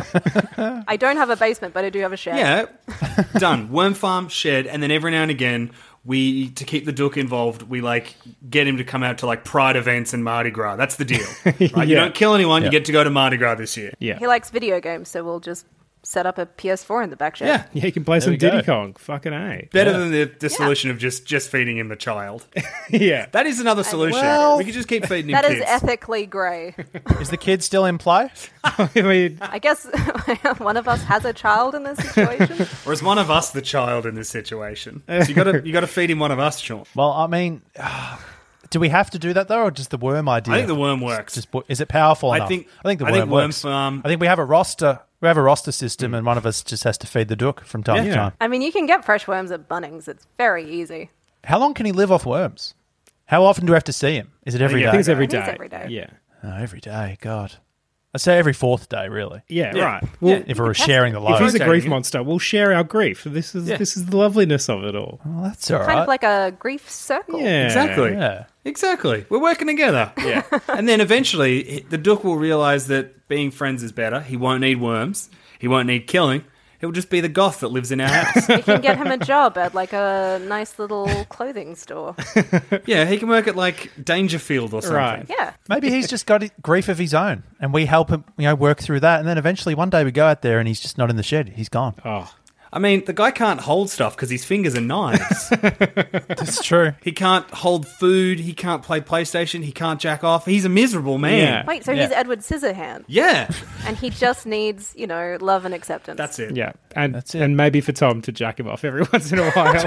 I don't have a basement, but I do have a shed. Yeah, done. Worm farm, shed, and then every now and again, we, to keep the Duke involved, we like get him to come out to like Pride events and Mardi Gras. That's the deal. Right? You Yeah. don't kill anyone, Yeah. you get to go to Mardi Gras this year. Yeah. He likes video games, so we'll just set up a P S four in the back shed. Yeah. Yeah, you can play some we go. Diddy Kong. Fucking A. Better than the, the solution of just, just feeding him the child. Yeah. That is another solution. Well- we could just keep feeding him That is kids. ethically grey. Is the kid still in play? I mean, I guess one of us has a child in this situation. Or is one of us the child in this situation? So you got to you got to feed him one of us, Sean. Well, I mean, do we have to do that though, or just the worm idea? I think the worm works. Just is it powerful I enough? think- I think the I worm think worm works. farm- I think we have a roster. We have a roster system, and one of us just has to feed the Duke from time to Yeah. time. I mean, you can get fresh worms at Bunnings. It's very easy. How long can he live off worms? How often do we have to see him? Is it every think day? I think it's every I think day. it's every day. Yeah. Oh, every day. God, I'd say every fourth day, really. Yeah, Yeah. right. Well, If we were sharing the if load. he's a Rotating grief it. monster, we'll share our grief. This is Yeah. this is the loveliness of it all. Well, that's all Kind right. of like a grief circle. Yeah. Exactly. Yeah. Exactly. We're working together. Yeah. And then eventually, the Duke will realise that being friends is better. He won't need worms. He won't need killing. He'll just be the goth that lives in our house. You can get him a job at like a nice little clothing store. Yeah, he can work at like Dangerfield or something. Right. Yeah. Maybe he's just got grief of his own, and we help him, you know, work through that. And then eventually, one day we go out there, and he's just not in the shed. He's gone. Oh. I mean, the guy can't hold stuff because his fingers are knives. That's true. He can't hold food. He can't play PlayStation. He can't jack off. He's a miserable man. Yeah. Wait, so Yeah. he's Edward Scissorhand, Yeah, and he just needs, you know, love and acceptance. that's it. Yeah. And That's it. and maybe for Tom to jack him off every once in a while.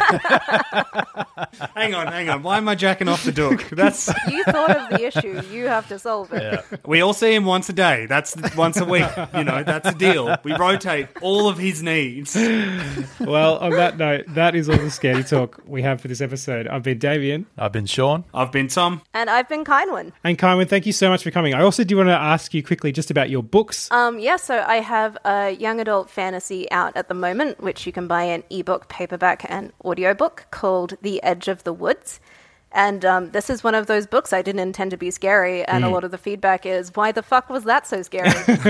Hang on, hang on. Why am I jacking off the Duke? That's You thought of the issue. You have to solve it. we all see him once a day. That's once a week. You know, that's a deal. We rotate all of his needs. Well, on that note, that is all the scaredy talk we have for this episode. I've been Davian. I've been Sean. I've been Tom. And I've been Kindwin. And Carmen, thank you so much for coming. I also do want to ask you quickly just about your books. Um, yeah, so I have a young adult fantasy out at the moment, which you can buy in ebook, paperback, and audiobook called The Edge of the Woods. And um, this is one of those books I didn't intend to be scary, and a lot of the feedback is, why the fuck was that so scary?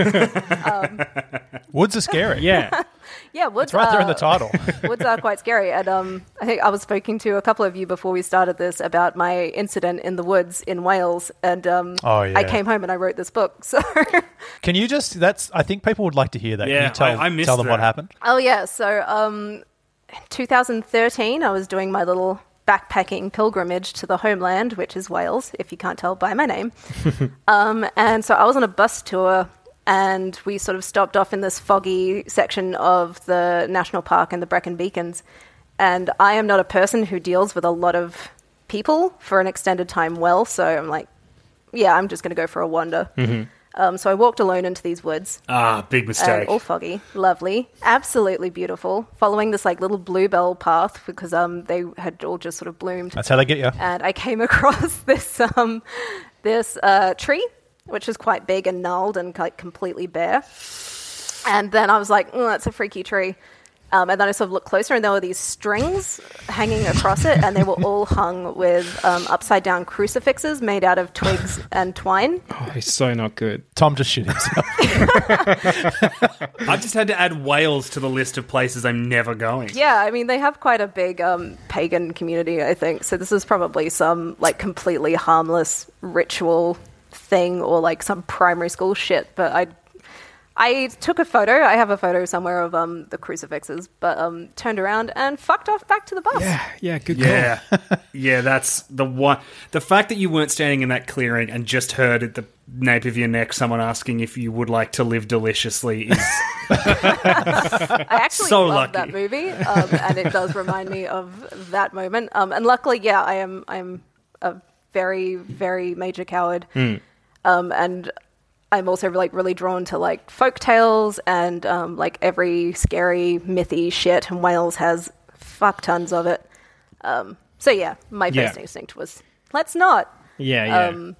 Woods are scary. Yeah. Yeah, woods It's right there in are- the title. Woods are quite scary. And um, I think I was speaking to a couple of you before we started this about my incident in the woods in Wales. And um, Oh, yeah. I came home and I wrote this book. So, Can you just? That's. I think people would like to hear that. Can Yeah, you tell, I- I missed tell them what that. happened. oh, yeah. So, um, two thousand thirteen, I was doing my little backpacking pilgrimage to the homeland, which is Wales, if you can't tell by my name. um, and so I was on a bus tour. And we sort of stopped off in this foggy section of the national park and the Brecon Beacons. And I am not a person who deals with a lot of people for an extended time well. So I'm like, yeah, I'm just going to go for a wander. Um, so I walked alone into these woods. Ah, big And mistake. all foggy, lovely, absolutely beautiful. Following this like little bluebell path because um they had all just sort of bloomed. That's how they get you. And I came across this um this uh, tree, which is quite big and gnarled and like completely bare. And then I was like, oh, that's a freaky tree. Um, and then I sort of looked closer, and there were these strings hanging across it, and they were all hung with um, upside-down crucifixes made out of twigs and twine. Oh, he's so not good. Tom just shit himself. I just had to add Wales to the list of places I'm never going. Yeah, I mean, they have quite a big um, pagan community, I think. So this is probably some like completely harmless ritual thing or like some primary school shit. But I I took a photo. I have a photo somewhere of um, the crucifixes, but um, turned around and fucked off back to the bus. Yeah, yeah, good call. Yeah, yeah, that's the one. The fact that you weren't standing in that clearing and just heard at the nape of your neck someone asking if you would like to live deliciously is I actually So love lucky. that movie, um, and it does remind me of that moment. Um, and luckily, yeah, I am I'm a very very major coward, Hmm. um, and I'm also like really drawn to like folk tales and um, like every scary mythy shit. And Wales has fuck tons of it. Um, so yeah, my Yeah. first instinct was let's not. Yeah, yeah. Um,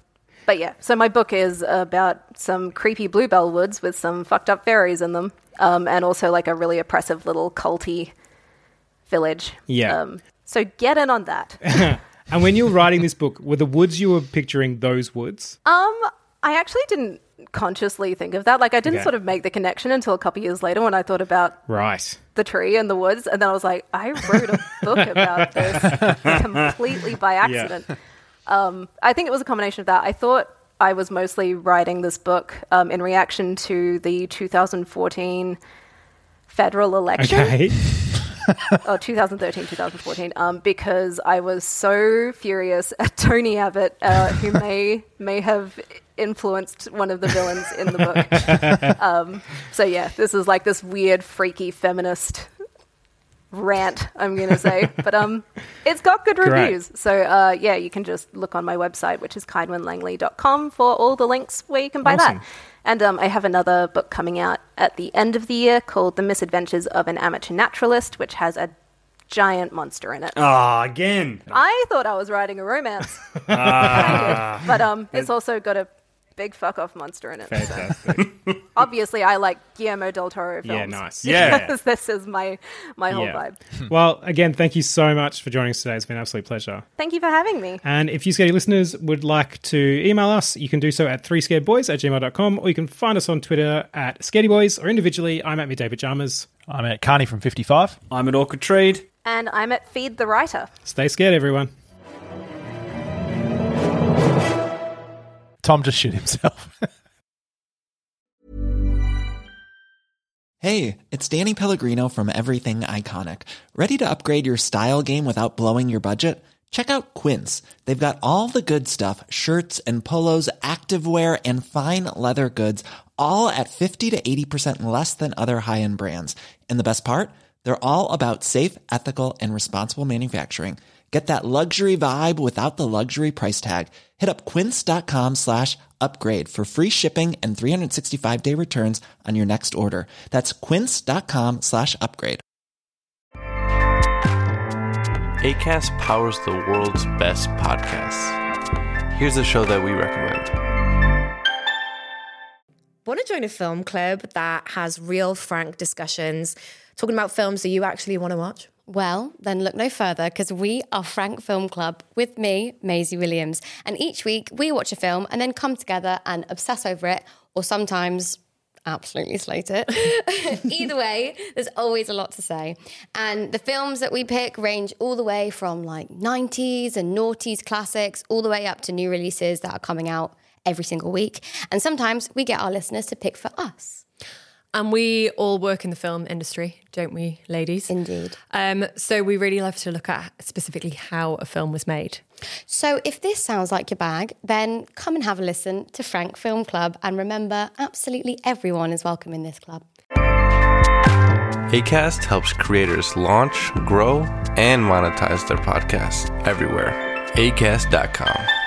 but yeah, so my book is about some creepy bluebell woods with some fucked up fairies in them, um, and also like a really oppressive little culty village. Yeah. Um, so get in on that. And when you were writing this book, were the woods you were picturing those woods? Um, I actually didn't consciously think of that. Like, I didn't Okay. sort of make the connection until a couple years later when I thought about Right. the tree and the woods, and then I was like, I wrote a book about this completely by accident. Um, I think it was a combination of that. I thought I was mostly writing this book um, in reaction to the two thousand fourteen federal election. Okay. Oh, twenty thirteen, twenty fourteen, um, because I was so furious at Tony Abbott, uh, who may may have influenced one of the villains in the book. Um, so yeah, this is like this weird, freaky feminist rant, I'm going to say. But um, it's got good Great. reviews. So uh, yeah, you can just look on my website, which is kydwin langley dot com, for all the links where you can buy Awesome. that. And um, I have another book coming out at the end of the year called The Misadventures of an Amateur Naturalist, which has a giant monster in it. Ah, again. I thought I was writing a romance. Ah. I did. But um, it's also got a big fuck-off monster in it. So Fantastic. obviously, I like Guillermo del Toro films. Yeah, nice. Yeah. Because this is my, my whole Yeah. vibe. Well, again, thank you so much for joining us today. It's been an absolute pleasure. Thank you for having me. And if you Scaredy listeners would like to email us, you can do so at three scared boys at gmail dot com, or you can find us on Twitter at scaredyboys, or individually, I'm at Midday Pajamas. I'm at Carney from fifty-five. I'm at Orchid Trade. And I'm at Feed the Writer. Stay scared, everyone. Tom just shit himself. Hey, it's Danny Pellegrino from Everything Iconic. Ready to upgrade your style game without blowing your budget? Check out Quince. They've got all the good stuff, shirts and polos, activewear, and fine leather goods, all at fifty to eighty percent less than other high-end brands. And the best part? They're all about safe, ethical, and responsible manufacturing. Get that luxury vibe without the luxury price tag. Hit up quince.com slash upgrade for free shipping and three sixty-five day returns on your next order. That's quince.com slash upgrade. Acast powers the world's best podcasts. Here's a show that we recommend. Want to join a film club that has real, frank discussions, talking about films that you actually want to watch? Well, then look no further, because we are Frank Film Club with me, Maisie Williams. And each week we watch a film and then come together and obsess over it, or sometimes absolutely slate it. Either way, there's always a lot to say. And the films that we pick range all the way from like nineties and noughties classics, all the way up to new releases that are coming out every single week. And sometimes we get our listeners to pick for us. And we all work in the film industry, don't we, ladies? Indeed. Um, so we really love to look at specifically how a film was made. So if this sounds like your bag, then come and have a listen to Frank Film Club. And remember, absolutely everyone is welcome in this club. Acast helps creators launch, grow, and monetize their podcasts everywhere. acast dot com.